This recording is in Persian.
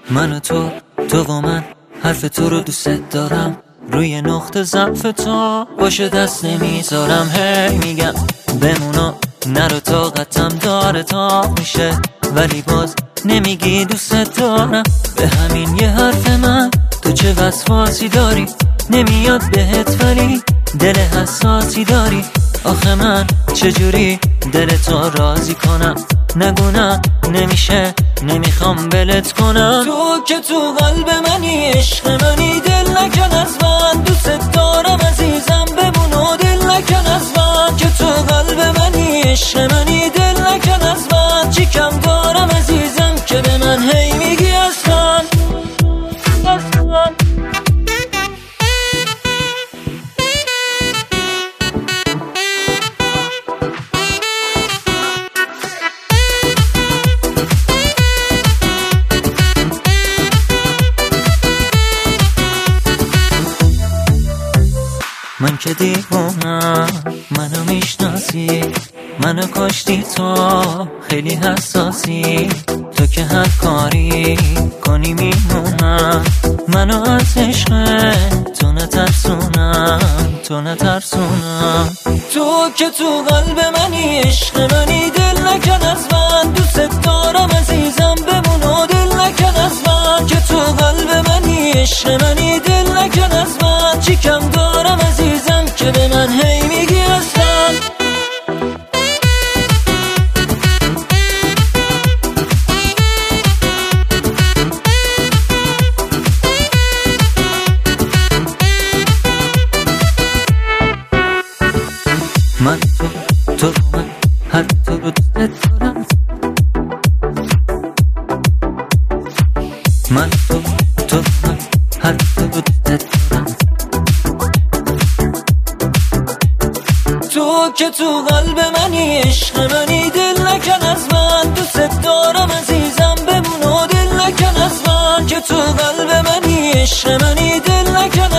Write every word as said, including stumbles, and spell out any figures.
من و تو، تو و من، حرف تو رو دوست دارم. روی نقطه ضعف تو باشه دست نمیذارم. هی میگم بمونا نرو، طاقتم داره تا میشه، ولی باز نمیگی دوست دارم. به همین یه حرف من تو چه وسواسی داری؟ نمیاد بهت ولی دل حساسی داری. آخه من چجوری دل تو راضی کنم؟ نگو نه نمیشه، نمیخوام بلت کنم. تو که تو قلب منی، عشق منی، دل نکن از من. دوست دارم عزیزم، بمون و دل نکن از من. که تو قلب منی، عشق منی، دل نکن از من. چی کم دارم عزیزم که به من هی میگی از من از من. من که دیوونم، منو میشناسی، منو کشتی تو، خیلی حساسی. تو که هر کاری کنی میمونم، منو از عشق تو نترسونم، تو نترسونم. تو که تو قلب منی، عشق منی، دل نکن از من. دوست دارم عزیزم، بمون و دل نکن از من. که تو قلب منی، عشق منی، دل نکن از من. چی کم دارم عزیزم که به من هی میگی از من. من تو تو من هر تو رو دوست دارم. من تو تو من هر تو رو دوست دارم. تو که تو قلب منی، عشق منی، دل نکن از من. دوست دارم عزیزم، بمون و دل نکن از من. که تو قلب منی، عشق منی، دل نکن